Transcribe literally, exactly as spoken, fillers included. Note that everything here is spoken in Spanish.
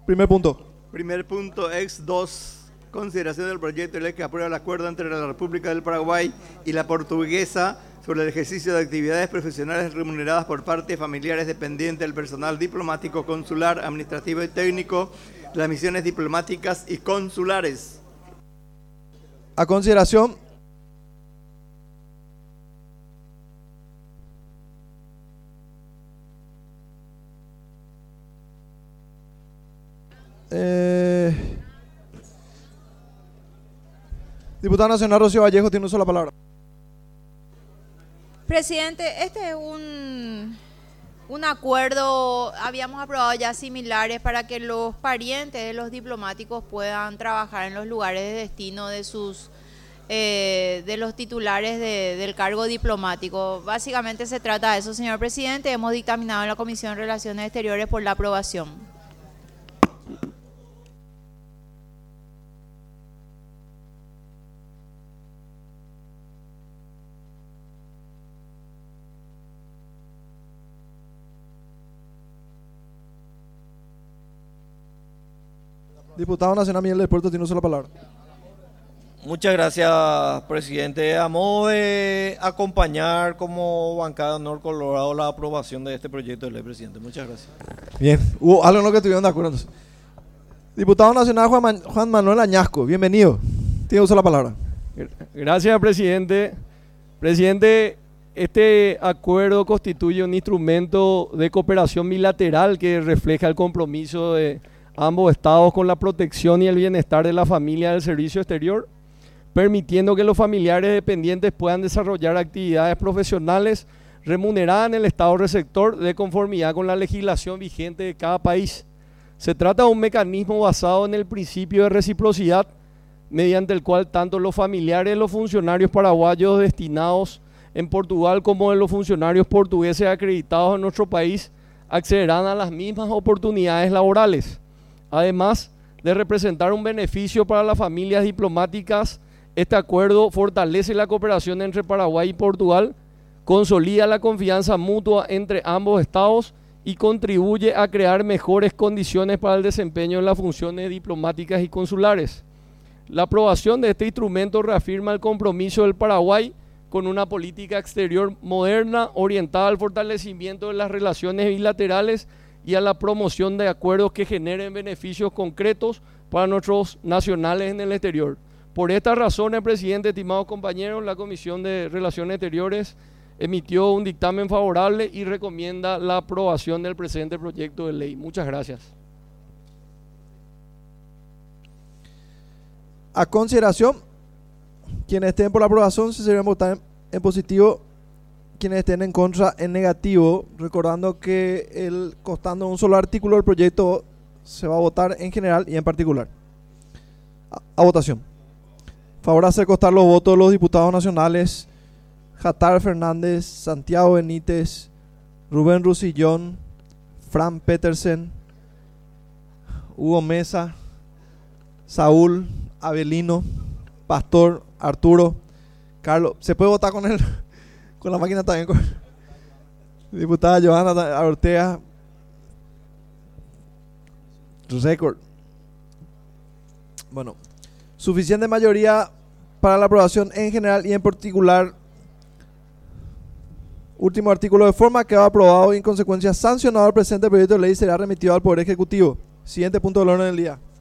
Primer punto. Primer punto, ex dos. Consideración del proyecto de ley que aprueba el acuerdo entre la República del Paraguay y la Portuguesa sobre el ejercicio de actividades profesionales remuneradas por parte de familiares dependientes del personal diplomático, consular, administrativo y técnico de las misiones diplomáticas y consulares. A consideración. Eh, Diputada Nacional Rocío Vallejo tiene una sola palabra. Presidente, este es un, un acuerdo, habíamos aprobado ya similares para que los parientes de los diplomáticos puedan trabajar en los lugares de destino de sus eh, de los titulares de, del cargo diplomático. Básicamente se trata de eso, señor presidente. Hemos dictaminado en la Comisión de Relaciones Exteriores por la aprobación. Diputado Nacional Miguel del Puerto tiene una sola palabra. Muchas gracias, presidente. A modo de acompañar como bancada Honor Colorado la aprobación de este proyecto de ley, presidente. Muchas gracias. Bien, hubo algo en lo que estuvieron de acuerdo. Entonces. Diputado Nacional Juan, Man Juan Manuel Añasco, bienvenido. Tiene una sola palabra. Gracias, presidente. Presidente, este acuerdo constituye un instrumento de cooperación bilateral que refleja el compromiso de ambos estados con la protección y el bienestar de la familia del servicio exterior, permitiendo que los familiares dependientes puedan desarrollar actividades profesionales remuneradas en el estado receptor de conformidad con la legislación vigente de cada país. Se trata de un mecanismo basado en el principio de reciprocidad, mediante el cual tanto los familiares de los funcionarios paraguayos destinados en Portugal como de los funcionarios portugueses acreditados en nuestro país accederán a las mismas oportunidades laborales. Además de representar un beneficio para las familias diplomáticas, este acuerdo fortalece la cooperación entre Paraguay y Portugal, consolida la confianza mutua entre ambos estados y contribuye a crear mejores condiciones para el desempeño de las funciones diplomáticas y consulares. La aprobación de este instrumento reafirma el compromiso del Paraguay con una política exterior moderna orientada al fortalecimiento de las relaciones bilaterales y a la promoción de acuerdos que generen beneficios concretos para nuestros nacionales en el exterior. Por estas razones, presidente, estimados compañeros, la Comisión de Relaciones Exteriores emitió un dictamen favorable y recomienda la aprobación del presente proyecto de ley. Muchas gracias. A consideración, quienes estén por la aprobación se deberán votar en, en positivo, quienes estén en contra en negativo, recordando que el constando un solo artículo del proyecto se va a votar en general y en particular. A, a votación. Favor hacer constar los votos de los diputados nacionales Jatar Fernández, Santiago Benítez, Rubén Rusillón, Fran Petersen, Hugo Mesa, Saúl, Avelino, Pastor, Arturo, Carlos. ¿Se puede votar con él? Con la máquina también. Con diputada Johanna Ortega. Récord. Bueno, suficiente mayoría para la aprobación en general y en particular. Último artículo: de forma que va aprobado y en consecuencia sancionado el presente proyecto de ley será remitido al Poder Ejecutivo. Siguiente punto del orden del día.